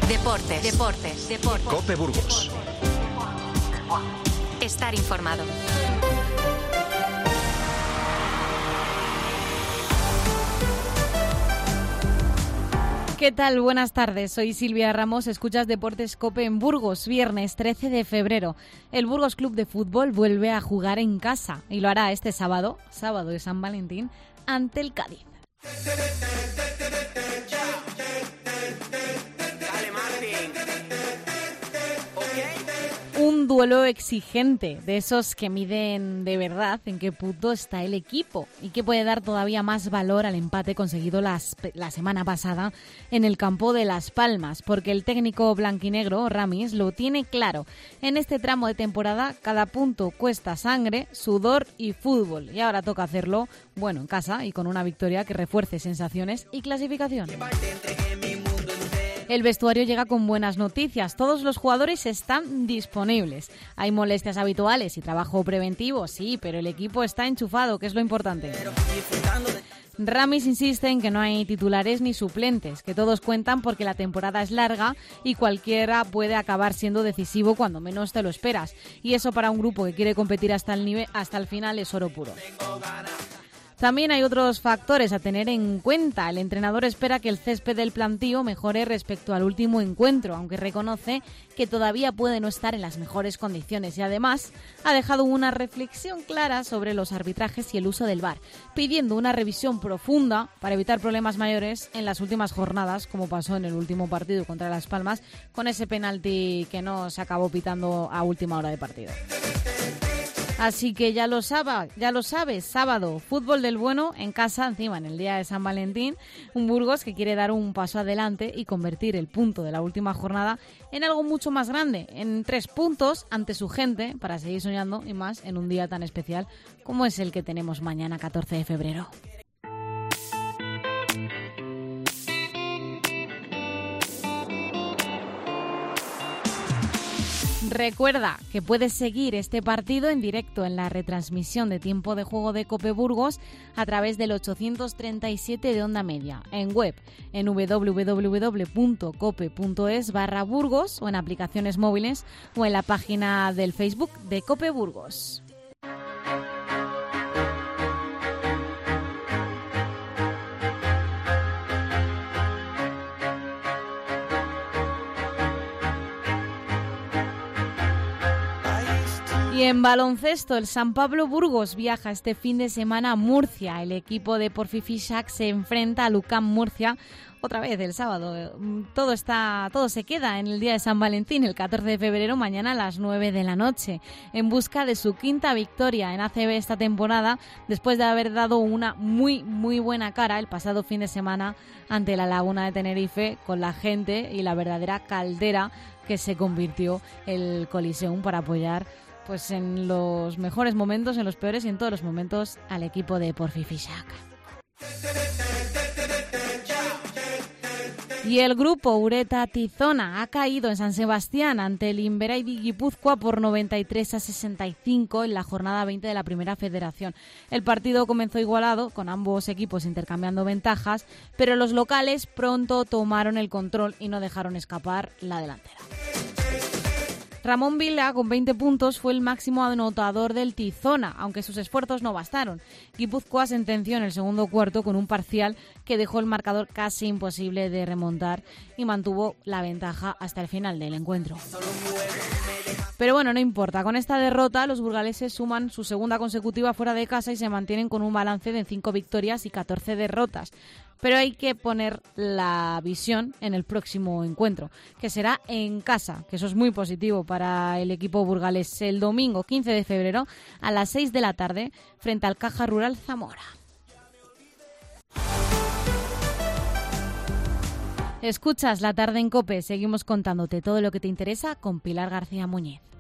Deportes. COPE Burgos. Estar informado. ¿Qué tal? Buenas tardes, soy Silvia Ramos, escuchas Deportes COPE en Burgos, viernes 13 de febrero. El Burgos Club de Fútbol vuelve a jugar en casa y lo hará este sábado de San Valentín, ante el Cádiz. Un duelo exigente, de esos que miden de verdad en qué punto está el equipo y que puede dar todavía más valor al empate conseguido la semana pasada en el campo de Las Palmas, porque el técnico blanquinegro, Ramis, lo tiene claro. En este tramo de temporada cada punto cuesta sangre, sudor y fútbol, y ahora toca hacerlo, bueno, en casa y con una victoria que refuerce sensaciones y clasificación. El vestuario llega con buenas noticias. Todos los jugadores están disponibles. Hay molestias habituales y trabajo preventivo, sí, pero el equipo está enchufado, que es lo importante. Ramis insiste en que no hay titulares ni suplentes, que todos cuentan porque la temporada es larga y cualquiera puede acabar siendo decisivo cuando menos te lo esperas. Y eso para un grupo que quiere competir hasta el final es oro puro. También hay otros factores a tener en cuenta. El entrenador espera que el césped del plantío mejore respecto al último encuentro, aunque reconoce que todavía puede no estar en las mejores condiciones y además ha dejado una reflexión clara sobre los arbitrajes y el uso del VAR, pidiendo una revisión profunda para evitar problemas mayores en las últimas jornadas, como pasó en el último partido contra Las Palmas, con ese penalti que no se acabó pitando a última hora de partido. Así que ya lo sabes, sábado, fútbol del bueno en casa, encima en el día de San Valentín, un Burgos que quiere dar un paso adelante y convertir el punto de la última jornada en algo mucho más grande, en 3 puntos ante su gente, para seguir soñando y más en un día tan especial como es el que tenemos mañana, 14 de febrero. Recuerda que puedes seguir este partido en directo en la retransmisión de tiempo de juego de COPE Burgos a través del 837 de Onda Media, en web en www.cope.es/Burgos o en aplicaciones móviles o en la página del Facebook de COPE Burgos. Y en baloncesto, el San Pablo Burgos viaja este fin de semana a Murcia. El equipo de Porfi Fisac se enfrenta a Lucam Murcia otra vez el sábado. Todo se queda en el día de San Valentín, el 14 de febrero, mañana a las 9 de la noche, en busca de su 5ª victoria en ACB esta temporada, después de haber dado una muy, muy buena cara el pasado fin de semana ante la Laguna de Tenerife, con la gente y la verdadera caldera que se convirtió el Coliseum para apoyar pues en los mejores momentos, en los peores y en todos los momentos al equipo de Porfi Fisac. Y el grupo Ureta Tizona ha caído en San Sebastián ante el Inberaidi Guipúzcoa por 93-65 en la jornada 20 de la Primera Federación. El partido comenzó igualado, con ambos equipos intercambiando ventajas, pero los locales pronto tomaron el control y no dejaron escapar la delantera. Ramón Vila, con 20 puntos, fue el máximo anotador del Tizona, aunque sus esfuerzos no bastaron. Guipúzcoa sentenció en el segundo cuarto con un parcial que dejó el marcador casi imposible de remontar y mantuvo la ventaja hasta el final del encuentro. Pero bueno, no importa. Con esta derrota, los burgaleses suman su segunda consecutiva fuera de casa y se mantienen con un balance de 5 victorias y 14 derrotas. Pero hay que poner la visión en el próximo encuentro, que será en casa, que eso es muy positivo para el equipo burgalés, el domingo 15 de febrero a las 6 de la tarde frente al Caja Rural Zamora. Escuchas La Tarde en COPE, seguimos contándote todo lo que te interesa con Pilar García Muñiz.